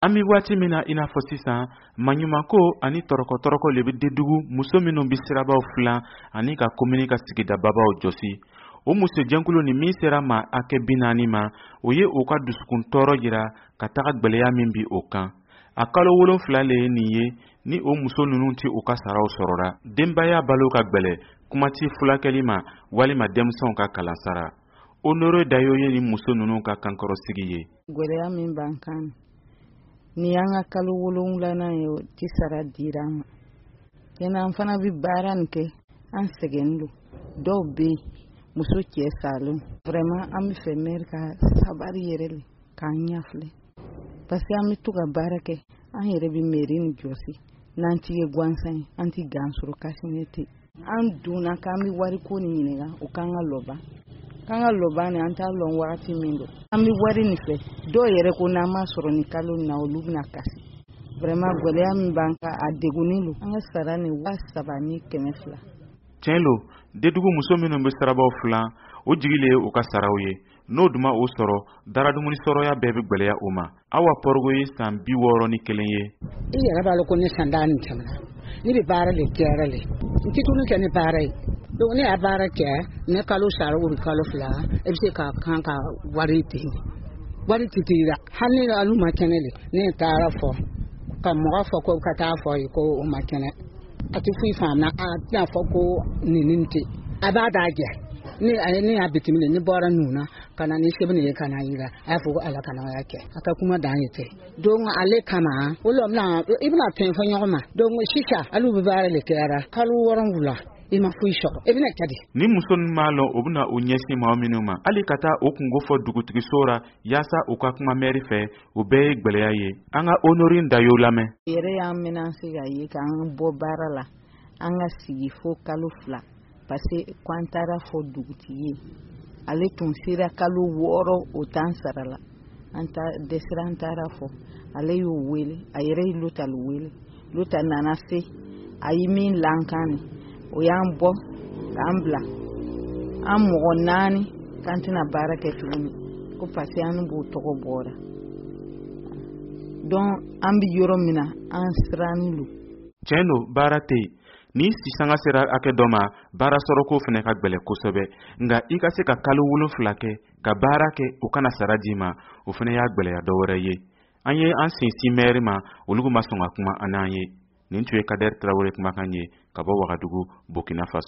An bɛ waati min na i n'a fɔ sisan maɲumako ani tɔrɔkɔ le bɛ dedugu muso minnu bɛ sirabaw filan ani ka komini ka sigidababaw jɔsi. O musojɛnkulu ni min sera ma a kɛ 40 ma o ye o ka dusukun tɔɔrɔ jira ka taga gbɛlɛya min bi o kan. A kalo 7 le ye nin ye ni o muso ninnu tɛ u ka saraw sɔrɔra. Denbaya balo ka gbɛlɛ kuma tɛ fulakɛli ma walima denmisɛnw ka kalansara. Onore Dayo ye ni muso ninnu ka kankɔrɔsigi ye. Gbɛlɛya min b'an kan ni an ka kalo 7 ye o tɛ sara dira an ma. Yɛnɛ an fana bɛ baara nin kɛ an sɛgɛn don. Dɔw bɛ muso cɛ salen. Vraiment an bɛ fɛ maire ka sabari yɛrɛ le k'an ɲafilɛ. Parce que an bɛ to ka baara kɛ an yɛrɛ bɛ mairie ni jɔsi. N'an tɛ ye gansan ye an tɛ gan sɔrɔ kasine tɛ. An donna k'an bɛ wari ko ni ɲininka o k'an ka lɔba. K'an ka lɔba ni an t'a lɔn wagati min don. An bɛ wari nin fɛ dɔw yɛrɛ ko n'an ma sɔrɔ ni kalo na olu bɛna kasi. Vraiment gwɛlɛya min b'an kan a degunnen don. An ka sara ni 7,200. Tiɲɛ lo dedugu muso minnu bɛ sarabaw filan o jigile ye u ka saraw ye. N'o duma o sɔrɔ daradumuni sɔrɔya bɛɛ bɛ gwɛlɛya o ma. Awa Pɔrɔgo ye san 61 ye. I yɛrɛ b'a lɔn ko ne san 10 ni tɛmɛna. Ne bɛ baara de kɛra le. N tɛ tulu kɛ ni baara ye. Donc ne y'a baara kɛ ne kalo sara o kalo 2 e bɛ se ka kan ka wari ten. Wari tɛ dira. Hali ne alu ma kɛnɛ le. Ne taara fɔ ka mɔgɔ fɔ ko ka taa fɔ ye ko o ma kɛnɛ. A tɛ foyi faamuya a tɛna fɔ ko nin tɛ. A b'a daa jɛ. Ne y'a bitimile ne bɔra nuna ka na ni sɛbɛn ye ka na yira a y'a fɔ ko ala kana ya kɛ a ka kuma dan ye tɛ donc ale kama o la i bɛna tɛn fɔ ɲɔgɔn ma donc sisan ale bɛ baara le kɛra kalo 7 i ma foyi sɔrɔ i bɛna kɛ di ni muso ninnu m'a lɔn o bɛna o ɲɛsin maa minnu ma hali ka taa o kungo fɔ dugutigiso ra yaasa u ka kuma maire fɛ o bɛɛ ye gbɛlɛya ye an ka Honorine Dayo lamɛn yɛrɛ y'an menacer ka ye k'an bɔ baara la an ka sigi fo kalo 2 parce que k'an taara fɔ dugutigi ye ale tun sera kalo 6 o t'an sara la an dɛsɛra an taara fɔ ale y'o wele a yɛrɛ ye Lotal wele Lotal nana se a ye min lankan ni o y'an bɔ k'an bila an mɔgɔ 4 k'an tɛna baara kɛ tuguni ko parce que an b'o tɔgɔ bɔra donc an bɛ yɔrɔ min na an sirannen don. Tiɲɛ don baara tɛ yen ni sisanga sera hakɛ dɔ ma baara sɔrɔko fana ka gbɛlɛ kosɛbɛ nka i ka se ka kalo 7 kɛ ka baara kɛ o kana sara d'i ma o fana y'a gbɛlɛya dɔ wɛrɛ ye an ye an sinsin maire ma olu ma sɔn ka kuma an n'an ye nin tun ye Kader Tarawele kumakan ye ka bɔ Wagadugu Burkina Faso.